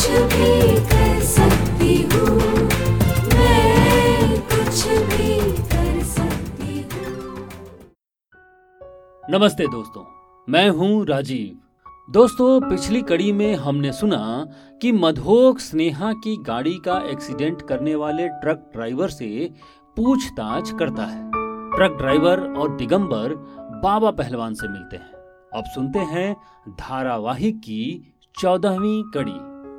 कुछ भी कर सकती हूँ, मैं कुछ भी कर सकती हूँ। नमस्ते दोस्तों, मैं हूं राजीव। दोस्तों, पिछली कड़ी में हमने सुना कि मधोक स्नेहा की गाड़ी का एक्सीडेंट करने वाले ट्रक ड्राइवर से पूछताछ करता है। ट्रक ड्राइवर और दिगंबर बाबा पहलवान से मिलते हैं। अब सुनते हैं धारावाहिक की 14वीं कड़ी।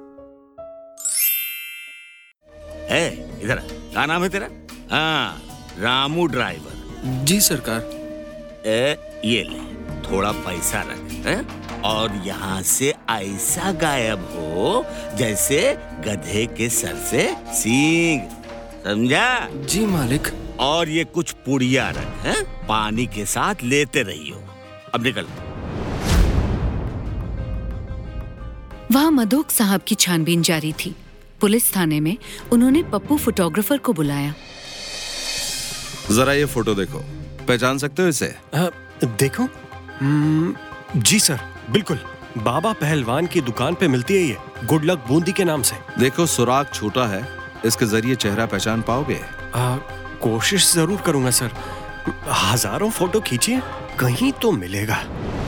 इधर क्या नाम है तेरा? हाँ, रामू ड्राइवर। जी सरकार। ये ले, थोड़ा पैसा रख है? और यहाँ से ऐसा गायब हो जैसे गधे के सर से सींग, समझा? जी मालिक। और ये कुछ पुड़िया रख है? पानी के साथ लेते रहियो। अब निकल। वहाँ मधोक साहब की छानबीन जारी थी। पुलिस थाने में उन्होंने पप्पू फोटोग्राफर को बुलाया। जरा ये फोटो देखो, पहचान सकते हो इसे? देखो। जी सर, बिल्कुल। बाबा पहलवान की दुकान पे मिलती है ये, गुड लक बूंदी के नाम से। देखो, सुराग छोटा है, इसके जरिए चेहरा पहचान पाओगे? कोशिश जरूर करूंगा सर। हजारों फोटो खींचिए, कहीं तो मिलेगा।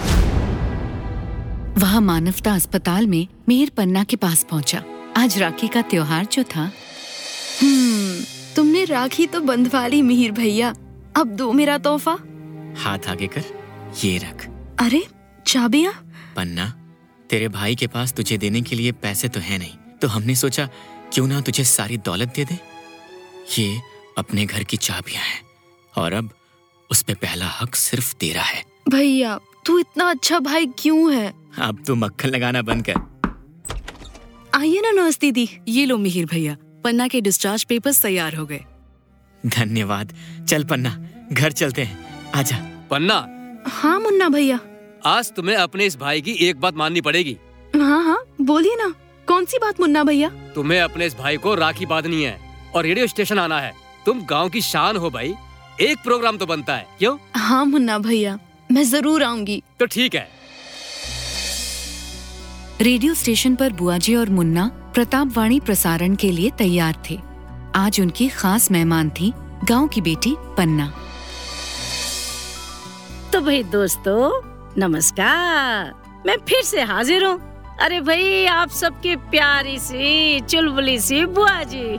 वहाँ मानवता अस्पताल में मिहिर पन्ना के पास पहुंचा। आज राखी का त्योहार जो था। तुमने राखी तो बंधवा ली मिहिर भैया, अब दो मेरा तोहफा। हाथ आगे कर, ये रख। अरे चाबियाँ? पन्ना, तेरे भाई के पास तुझे देने के लिए पैसे तो है नहीं, तो हमने सोचा क्यों ना तुझे सारी दौलत दे दे। ये अपने घर की चाबियां हैं और अब उस पे पहला हक सिर्फ तेरा है। भैया, तू इतना अच्छा भाई क्यों है? अब तू मक्खन लगाना बंद कर। आइए ना नर्स दीदी। ये लो मिहिर भैया, पन्ना के डिस्चार्ज पेपर्स तैयार हो गए। धन्यवाद। चल पन्ना, घर चलते हैं, आजा। पन्ना। हाँ मुन्ना भैया। आज तुम्हें अपने इस भाई की एक बात माननी पड़ेगी। हाँ, बोलिए ना। कौन सी बात मुन्ना भैया? तुम्हें अपने इस भाई को राखी बांधनी है और रेडियो स्टेशन आना है। तुम गांव की शान हो भाई, एक प्रोग्राम तो बनता है, क्यों? हाँ मुन्ना भैया, मैं जरूर आऊंगी। तो ठीक है। रेडियो स्टेशन पर बुआजी और मुन्ना प्रतापवाणी प्रसारण के लिए तैयार थे। आज उनकी खास मेहमान थी गांव की बेटी पन्ना। तो भाई दोस्तों, नमस्कार। मैं फिर से हाजिर हूँ। अरे भाई, आप सबकी प्यारी सी चुलबुली सी बुआ जी।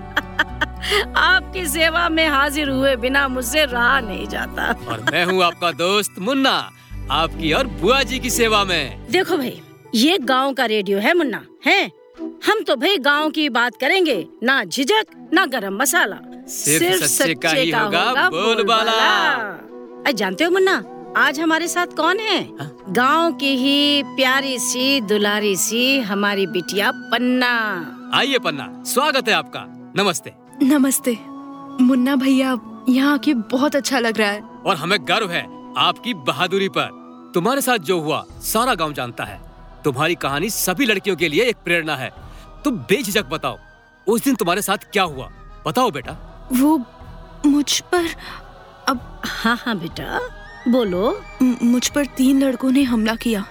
आपकी सेवा में हाजिर हुए बिना मुझसे रहा नहीं जाता। और मैं हूँ आपका दोस्त मुन्ना, आपकी और बुआ जी की सेवा में। देखो भाई, ये गांव का रेडियो है मुन्ना, है? हम तो भाई गांव की बात करेंगे, ना झिझक ना गरम मसाला, सिर्फ सच्चे का ही होगा बोलबाला। जानते हो मुन्ना, आज हमारे साथ कौन है? गांव की ही प्यारी सी दुलारी सी हमारी बिटिया पन्ना। आइए पन्ना, स्वागत है आपका। नमस्ते। नमस्ते मुन्ना भैया, यहाँ आके बहुत अच्छा लग रहा है। और हमें गर्व है आपकी बहादुरी पर। तुम्हारे साथ जो हुआ सारा गांव जानता है। तुम्हारी कहानी सभी लड़कियों के लिए एक प्रेरणा है। तुम बेझिझक बताओ, उस दिन तुम्हारे साथ क्या हुआ? बताओ बेटा। वो मुझ पर अब। हाँ बेटा, बोलो। मुझ पर 3 लड़कों ने हमला किया।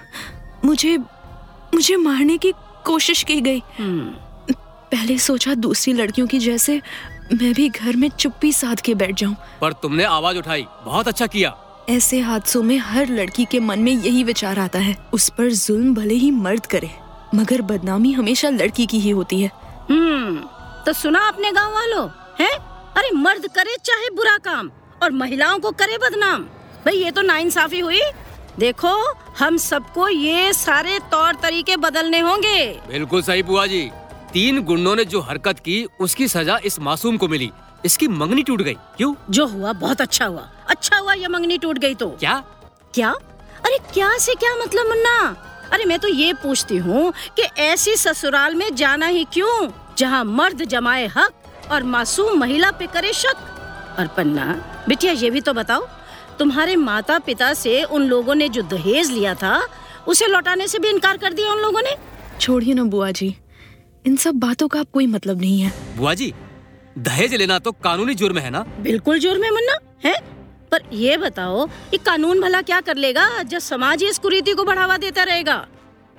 मुझे मारने की कोशिश की गई। पहले सोचा दूसरी लड़कियों की जैसे मैं भी घर में चुप्पी साध के बैठ जाऊं। पर तुमने आवाज उठाई, बहुत अच्छा किया। ऐसे हादसों में हर लड़की के मन में यही विचार आता है, उस पर जुल्म भले ही मर्द करे, मगर बदनामी हमेशा लड़की की ही होती है। तो सुना अपने गाँव वालों, हैं? अरे मर्द करे चाहे बुरा काम और महिलाओं को करे बदनाम। भाई ये तो नाइंसाफी हुई। देखो, हम सबको ये सारे तौर तरीके बदलने होंगे। बिल्कुल सही बुआ जी। 3 गुंडों ने जो हरकत की, उसकी सजा इस मासूम को मिली। इसकी मंगनी टूट गई। क्यों? जो हुआ बहुत अच्छा हुआ। अच्छा हुआ ये मंगनी टूट गई तो। क्या? अरे क्या से क्या मतलब मुन्ना? अरे मैं तो ये पूछती हूँ कि ऐसी ससुराल में जाना ही क्यों, जहाँ मर्द जमाए हक और मासूम महिला पे करे शक। और पन्ना बिटिया, ये भी तो बताओ, तुम्हारे माता पिता से उन लोगों ने जो दहेज लिया था, उसे लौटाने से भी इनकार कर दिया उन लोगों ने। छोड़िए ना बुआ जी, इन सब बातों का कोई मतलब नहीं है। बुआ जी, दहेज लेना तो कानूनी जुर्म है ना? बिल्कुल जुर्म है मुन्ना, है? पर ये बताओ, ये कानून भला क्या कर लेगा जब समाज इस कुरीति को बढ़ावा देता रहेगा?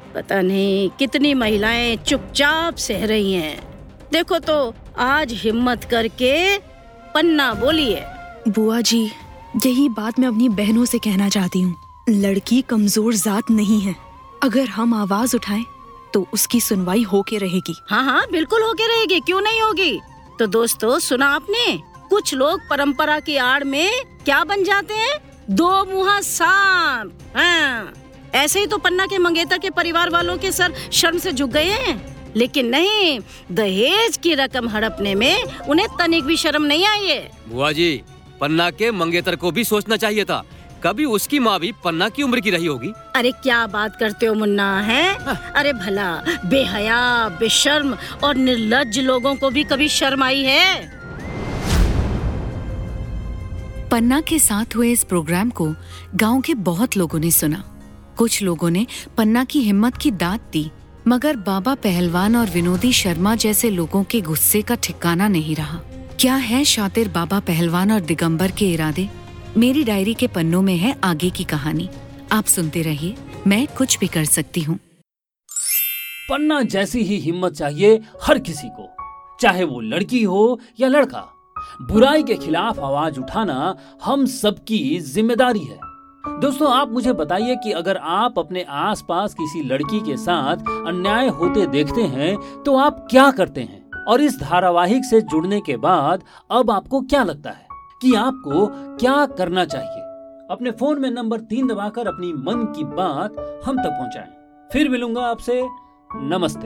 पता नहीं कितनी महिलाएं चुपचाप सह रही हैं। देखो तो आज हिम्मत करके पन्ना बोली है। बुआ जी, यही बात मैं अपनी बहनों से कहना चाहती हूँ। लड़की कमजोर जात नहीं है। अगर हम आवाज उठाएं तो उसकी सुनवाई होके रहेगी। हाँ हाँ, बिल्कुल होके रहेगी, क्यों नहीं होगी। तो दोस्तों, सुना आपने, कुछ लोग परंपरा की आड़ में क्या बन जाते हैं, दो मुंहा सांप। हाँ, ऐसे ही तो पन्ना के मंगेतर के परिवार वालों के सर शर्म से झुक गए हैं। लेकिन नहीं, दहेज की रकम हड़पने में उन्हें तनिक भी शर्म नहीं आई है। बुआ जी, पन्ना के मंगेतर को भी सोचना चाहिए था, कभी उसकी माँ भी पन्ना की उम्र की रही होगी। अरे क्या बात करते हो मुन्ना, है? अरे भला बेहया, बेशर्म और निर्लज्ज लोगों को भी कभी शर्म आई है? पन्ना के साथ हुए इस प्रोग्राम को गांव के बहुत लोगों ने सुना। कुछ लोगों ने पन्ना की हिम्मत की दाद दी, मगर बाबा पहलवान और विनोदी शर्मा जैसे लोगों के गुस्से का ठिकाना नहीं रहा। क्या है शातिर बाबा पहलवान और दिगंबर के इरादे? मेरी डायरी के पन्नों में है आगे की कहानी। आप सुनते रहिए, मैं कुछ भी कर सकती हूँ। पन्ना जैसी ही हिम्मत चाहिए हर किसी को, चाहे वो लड़की हो या लड़का। बुराई के खिलाफ आवाज उठाना हम सबकी जिम्मेदारी है। दोस्तों, आप मुझे बताइए कि अगर आप अपने आसपास किसी लड़की के साथ अन्याय होते देखते हैं तो आप क्या करते हैं? और इस धारावाहिक से जुड़ने के बाद अब आपको क्या लगता है कि आपको क्या करना चाहिए? अपने फोन में नंबर 3 दबाकर अपनी मन की बात हम तक पहुंचाएं। फिर मिलूंगा आपसे। नमस्ते।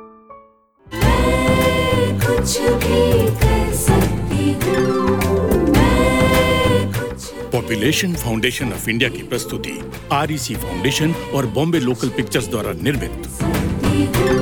मैं कुछ भी कर सकती हूँ। पॉपुलेशन फाउंडेशन ऑफ इंडिया की प्रस्तुति REC फाउंडेशन और बॉम्बे लोकल पिक्चर्स द्वारा निर्मित।